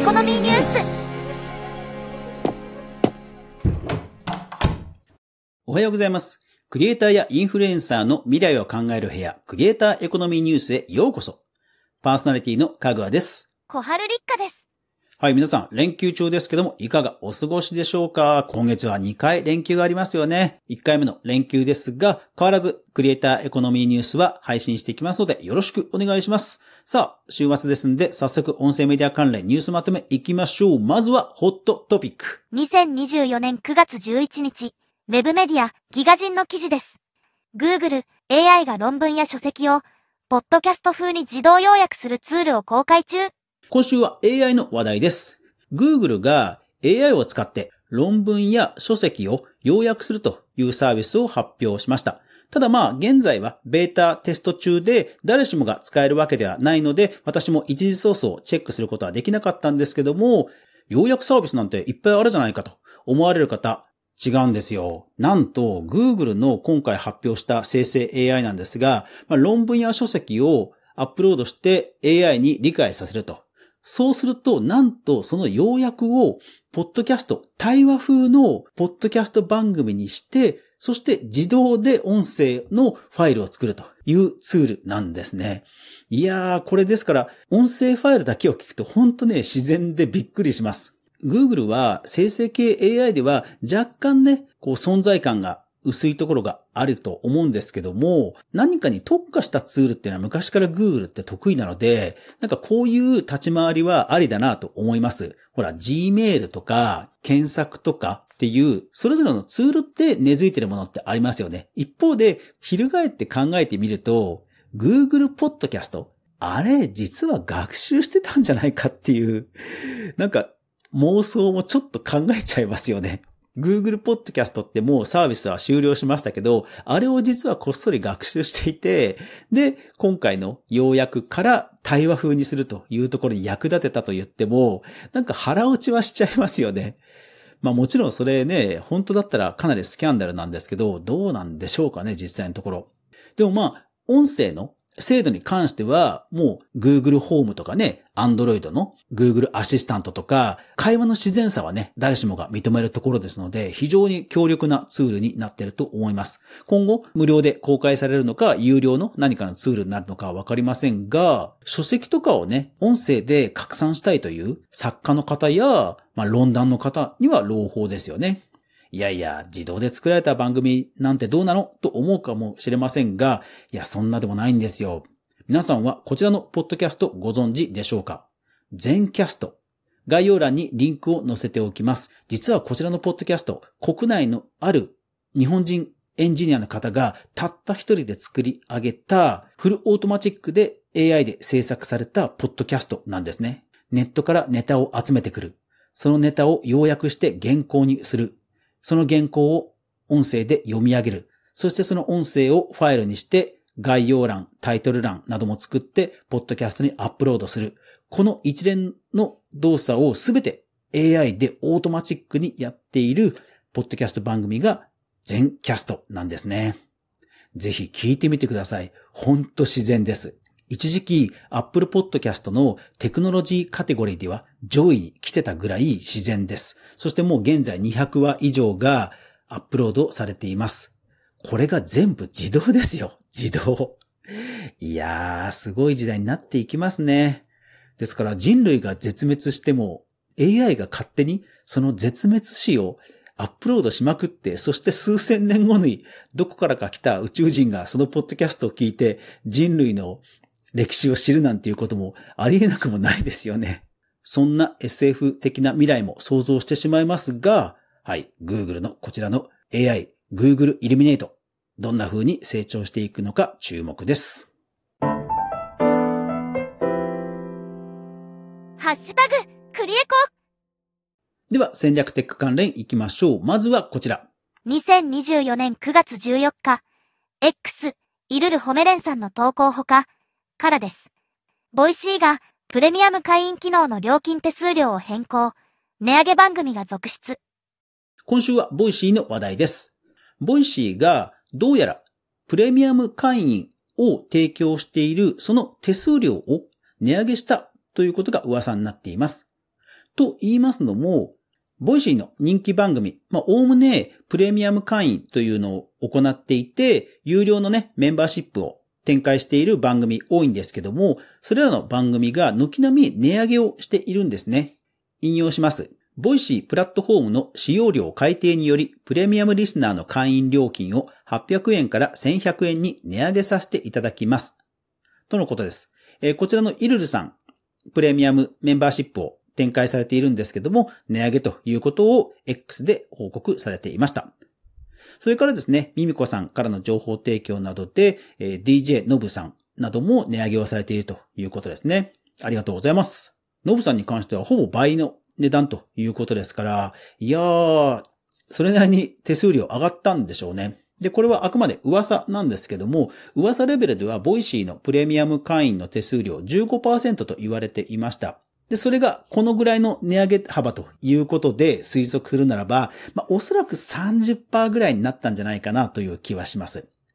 コノミーニュース。 おはようございます。クリエイターやインフルエンサーの未来を考える部屋、クリエイターエコノミーニュースへようこそ。パーソナリティのかぐわです。 小春立花です。 はい、皆さん連休中ですけどもいかがお過ごしでしょうか。今月は2回連休がありますよね。1回目の連休ですが、変わらずクリエイターエコノミーニュースは配信していきますのでよろしくお願いします。さあ、週末ですんで早速音声メディア関連ニュースまとめいきましょう。まずはホットトピック。 2024年9月11日、ウェブメディアギガ人の記事です。Google、AI が論文や書籍をポッドキャスト風に自動要約するツールを公開中。 今週は AI の話題です。Google が AI を使って論文や書籍を要約するというサービスを発表しました。ただ現在はベータテスト中で誰しもが使えるわけではないので、私も一時ソースをチェックすることはできなかったんですけども、要約サービスなんていっぱいあるじゃないかと思われる方、違うんですよ。なんと Google の今回発表した生成 AI なんですが、論文や書籍をアップロードして AI に理解させると。そうすると、なんとその要約をポッドキャスト、対話風のポッドキャスト番組にして、そして自動で音声のファイルを作るというツールなんですね。いやー、これですから音声ファイルだけを聞くと本当ね、自然でびっくりします。Google は生成系 AI では若干ね、存在感が薄いところがあると思うんですけども、何かに特化したツールっていうのは昔から Google って得意なので、こういう立ち回りはありだなと思います。ほら、Gmail とか検索とかっていう、それぞれのツールって根付いてるものってありますよね。一方で、翻って考えてみると、Google Podcast、あれ、実は学習してたんじゃないかっていう、妄想もちょっと考えちゃいますよね。Google Podcast ってもうサービスは終了しましたけど、あれを実はこっそり学習していて、で、今回の要約から対話風にするというところに役立てたと言っても、腹落ちはしちゃいますよね。もちろんそれね、本当だったらかなりスキャンダルなんですけど、どうなんでしょうかね、実際のところ。でも音声の精度に関しては、もう Google ホームとかね、Android の Google アシスタントとか、会話の自然さはね、誰しもが認めるところですので、非常に強力なツールになっていると思います。今後、無料で公開されるのか、有料の何かのツールになるのかはわかりませんが、書籍とかをね、音声で拡散したいという作家の方や、論壇の方には朗報ですよね。いやいや、自動で作られた番組なんてどうなのと思うかもしれませんが、いや、そんなでもないんですよ。皆さんはこちらのポッドキャストご存知でしょうか？全キャスト。概要欄にリンクを載せておきます。実はこちらのポッドキャスト、国内のある日本人エンジニアの方がたった一人で作り上げたフルオートマチックで AI で制作されたポッドキャストなんですね。ネットからネタを集めてくる。そのネタを要約して原稿にする。その原稿を音声で読み上げる。そしてその音声をファイルにして概要欄、タイトル欄なども作ってポッドキャストにアップロードする。この一連の動作をすべて AI でオートマチックにやっているポッドキャスト番組が全キャストなんですね。ぜひ聞いてみてください。ほんと自然です。一時期 Apple Podcast のテクノロジーカテゴリーでは上位に来てたぐらい自然です。そしてもう現在200話以上がアップロードされています。これが全部自動ですよ。自動。いやー、すごい時代になっていきますね。ですから人類が絶滅しても AI が勝手にその絶滅史をアップロードしまくって、そして数千年後にどこからか来た宇宙人がそのポッドキャストを聞いて人類の歴史を知るなんていうこともありえなくもないですよね。そんな SF 的な未来も想像してしまいますが、はい、Google のこちらの AI、Google Illuminate、どんな風に成長していくのか注目です。 ハッシュタグ、クリエコ。 では戦略テック関連いきましょう。まずはこちら。 2024年9月14日、X、イルルホメレンさんの投稿ほか、からです。ボイシーがプレミアム会員機能の料金手数料を変更、値上げ番組が続出。 今週はボイシーの話題です。ボイシーがどうやらプレミアム会員を提供しているその手数料を値上げしたということが噂になっています。 と言いますのも、ボイシーの人気番組、おおむねプレミアム会員というのを行っていて、有料のね、メンバーシップを展開している番組多いんですけども、それらの番組が軒並み値上げをしているんですね。引用します。ボイシープラットフォームの使用料改定により、プレミアムリスナーの会員料金を800円から1100円に値上げさせていただきます。とのことです。こちらのイルルさん、プレミアムメンバーシップを展開されているんですけども、値上げということを X で報告されていました。それからですね、ミミコさんからの情報提供などで、DJ ノブさんなども値上げをされているということですね。ありがとうございます。ノブさんに関してはほぼ倍の値段ということですから、いやー、それなりに手数料上がったんでしょうね。で、これはあくまで噂なんですけども、噂レベルではボイシーのプレミアム会員の手数料 15% と言われていました。で、それがこのぐらいの値上げ幅ということで推測するならば、おそらく 30% ぐらいになったんじゃないかなという気はします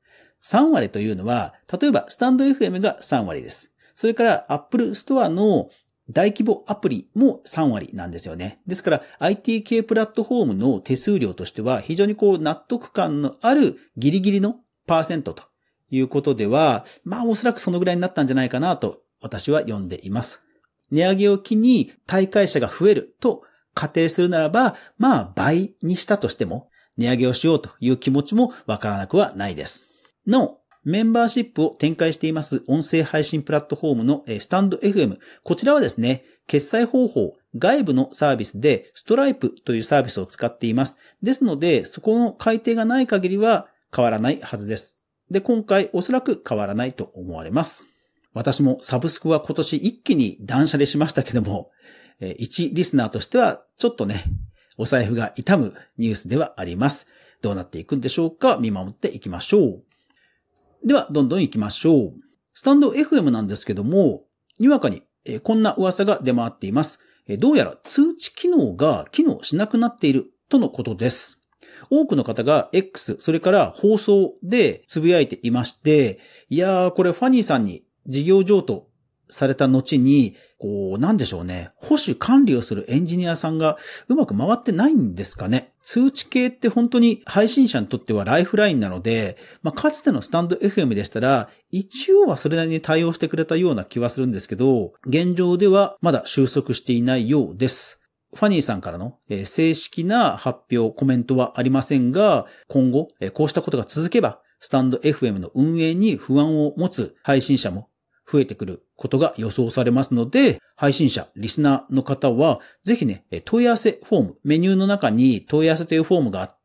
。3割というのは、例えばスタンド FM が3割です。それから Apple Store の大規模アプリも3割なんですよね。ですから IT 系プラットフォームの手数料としては非常に納得感のあるギリギリのパーセントということでは、おそらくそのぐらいになったんじゃないかなと私は読んでいます。値上げを機に退会者が増えると仮定するならば、倍にしたとしても値上げをしようという気持ちもわからなくはないです。なお、メンバーシップを展開しています音声配信プラットフォームのスタンド FM。こちらはですね、決済方法、外部のサービスでストライプというサービスを使っています。ですので、そこの改定がない限りは変わらないはずです。で、今回おそらく変わらないと思われます。私もサブスクは今年一気に断捨離しましたけども、一リスナーとしてはちょっとね、お財布が痛むニュースではあります。どうなっていくんでしょうか、見守っていきましょう。では、どんどん行きましょう。スタンド FM なんですけども、にわかにこんな噂が出回っています。どうやら通知機能が機能しなくなっているとのことです。多くの方が X、それから放送でつぶやいていまして、いやー、これファニーさんに事業譲渡された後に、なんでしょうね。保守管理をするエンジニアさんがうまく回ってないんですかね。通知系って本当に配信者にとってはライフラインなので、かつてのスタンド FM でしたら、一応はそれなりに対応してくれたような気はするんですけど、現状ではまだ収束していないようです。ファニーさんからの正式な発表、コメントはありませんが、今後こうしたことが続けば、スタンド FM の運営に不安を持つ配信者も増えてくることが予想されますので、配信者、リスナーの方は、ぜひね、問い合わせフォーム、メニューの中に問い合わせというフォームがあって、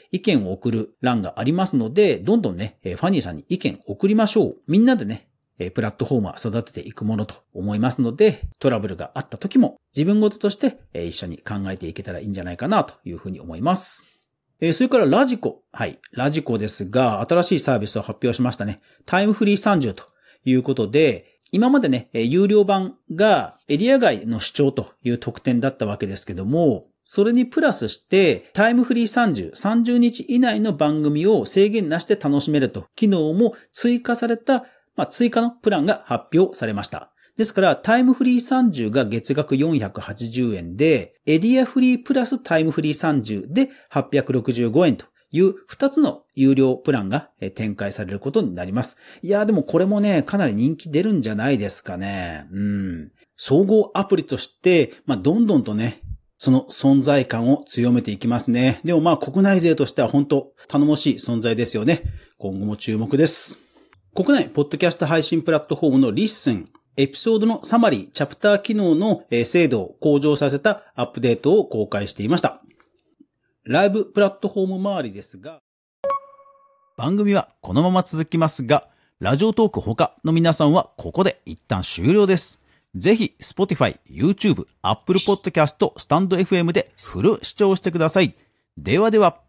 意見を送る欄がありますので、どんどんね、ファニーさんに意見を送りましょう。みんなでね、プラットフォームは育てていくものと思いますので、トラブルがあった時も自分事として一緒に考えていけたらいいんじゃないかなというふうに思います。それからラジコ。はい。ラジコですが、新しいサービスを発表しましたね。タイムフリー30ということで、今までね、有料版がエリア外の視聴という特典だったわけですけども、それにプラスしてタイムフリー30日以内の番組を制限なしで楽しめると機能も追加された、追加のプランが発表されました。ですからタイムフリー30が月額480円で、エリアフリープラスタイムフリー30で865円という2つの有料プランが展開されることになります。いやでもこれもね、かなり人気出るんじゃないですかね。総合アプリとして、どんどんとね、その存在感を強めていきますね。でも国内勢としては本当頼もしい存在ですよね。今後も注目です。国内ポッドキャスト配信プラットフォームのリッスン、エピソードのサマリー、チャプター機能の精度を向上させたアップデートを公開していました。ライブプラットフォーム周りですが、番組はこのまま続きますが、ラジオトーク他の皆さんはここで一旦終了です。ぜひ Spotify、YouTube、Apple Podcast、Stand FM でフル視聴してください。ではでは。